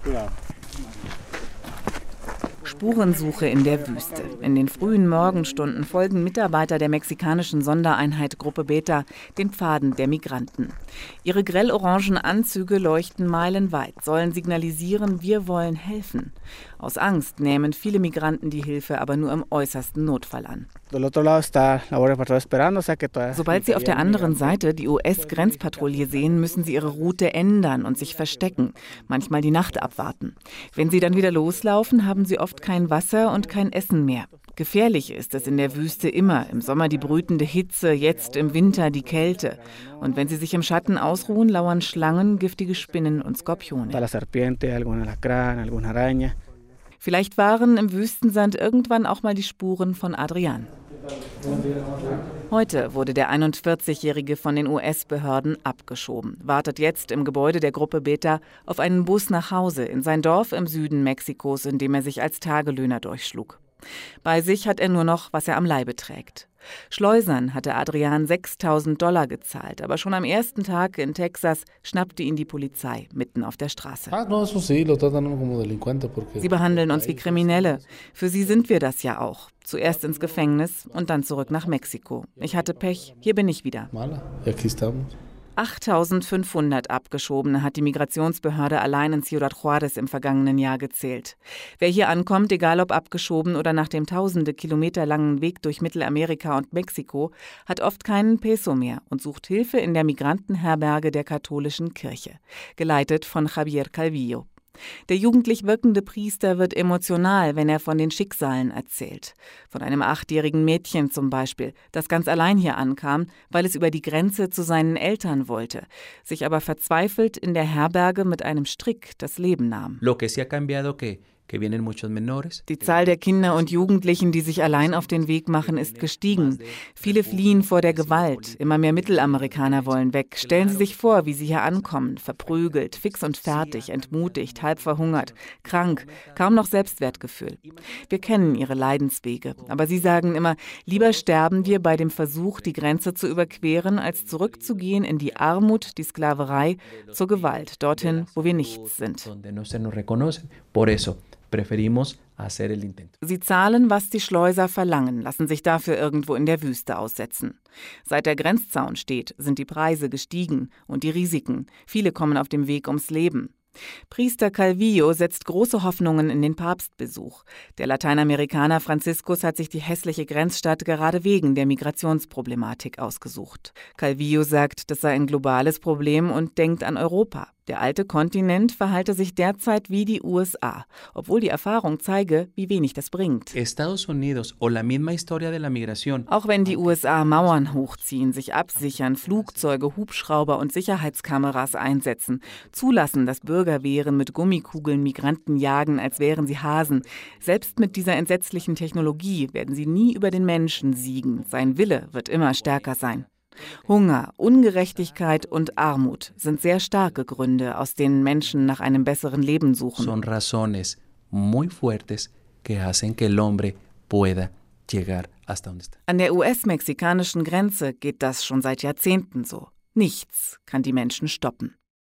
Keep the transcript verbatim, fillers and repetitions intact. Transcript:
Spurensuche in der Wüste. In den frühen Morgenstunden folgen Mitarbeiter der mexikanischen Sondereinheit Gruppe Beta den Pfaden der Migranten. Ihre grellorangen Anzüge leuchten meilenweit, sollen signalisieren, wir wollen helfen. Aus Angst nehmen viele Migranten die Hilfe aber nur im äußersten Notfall an. Sobald sie auf der anderen Seite die U S-Grenzpatrouille sehen, müssen sie ihre Route ändern und sich verstecken, manchmal die Nacht abwarten. Wenn sie dann wieder loslaufen, haben sie oft kein Wasser und kein Essen mehr. Gefährlich ist es in der Wüste immer, im Sommer die brütende Hitze, jetzt im Winter die Kälte. Und wenn sie sich im Schatten ausruhen, lauern Schlangen, giftige Spinnen und Skorpione. Vielleicht waren im Wüstensand irgendwann auch mal die Spuren von Adrián. Heute wurde der einundvierzigjährige von den U S-Behörden abgeschoben, wartet jetzt im Gebäude der Gruppe Beta auf einen Bus nach Hause in sein Dorf im Süden Mexikos, in dem er sich als Tagelöhner durchschlug. Bei sich hat er nur noch, was er am Leibe trägt. Schleusern hatte Adrián sechstausend Dollar gezahlt, aber schon am ersten Tag in Texas schnappte ihn die Polizei mitten auf der Straße. Sie behandeln uns wie Kriminelle. Für sie sind wir das ja auch. Zuerst ins Gefängnis und dann zurück nach Mexiko. Ich hatte Pech, hier bin ich wieder. achttausendfünfhundert Abgeschobene hat die Migrationsbehörde allein in Ciudad Juárez im vergangenen Jahr gezählt. Wer hier ankommt, egal ob abgeschoben oder nach dem tausende Kilometer langen Weg durch Mittelamerika und Mexiko, hat oft keinen Peso mehr und sucht Hilfe in der Migrantenherberge der katholischen Kirche, geleitet von Javier Calvillo. Der jugendlich wirkende Priester wird emotional, wenn er von den Schicksalen erzählt. Von einem achtjährigen Mädchen zum Beispiel, das ganz allein hier ankam, weil es über die Grenze zu seinen Eltern wollte, sich aber verzweifelt in der Herberge mit einem Strick das Leben nahm. Lo que sí ha cambiado que Die Zahl der Kinder und Jugendlichen, die sich allein auf den Weg machen, ist gestiegen. Viele fliehen vor der Gewalt. Immer mehr Mittelamerikaner wollen weg. Stellen Sie sich vor, wie sie hier ankommen. Verprügelt, fix und fertig, entmutigt, halb verhungert, krank, kaum noch Selbstwertgefühl. Wir kennen ihre Leidenswege. Aber sie sagen immer, lieber sterben wir bei dem Versuch, die Grenze zu überqueren, als zurückzugehen in die Armut, die Sklaverei, zur Gewalt, dorthin, wo wir nichts sind. Sie zahlen, was die Schleuser verlangen, lassen sich dafür irgendwo in der Wüste aussetzen. Seit der Grenzzaun steht, sind die Preise gestiegen und die Risiken. Viele kommen auf dem Weg ums Leben. Priester Calvillo setzt große Hoffnungen in den Papstbesuch. Der Lateinamerikaner Franziskus hat sich die hässliche Grenzstadt gerade wegen der Migrationsproblematik ausgesucht. Calvillo sagt, das sei ein globales Problem und denkt an Europa. Der alte Kontinent verhalte sich derzeit wie die U S A, obwohl die Erfahrung zeige, wie wenig das bringt. Estados Unidos o la misma historia de la migración. Auch wenn die U S A Mauern hochziehen, sich absichern, Flugzeuge, Hubschrauber und Sicherheitskameras einsetzen, zulassen, dass Bürgerwehren mit Gummikugeln Migranten jagen, als wären sie Hasen. Selbst mit dieser entsetzlichen Technologie werden sie nie über den Menschen siegen. Sein Wille wird immer stärker sein. Hunger, Ungerechtigkeit und Armut sind sehr starke Gründe, aus denen Menschen nach einem besseren Leben suchen. Son razones muy fuertes que hacen que el hombre pueda llegar hasta donde está. An der U S-mexikanischen Grenze geht das schon seit Jahrzehnten so. Nichts kann die Menschen stoppen.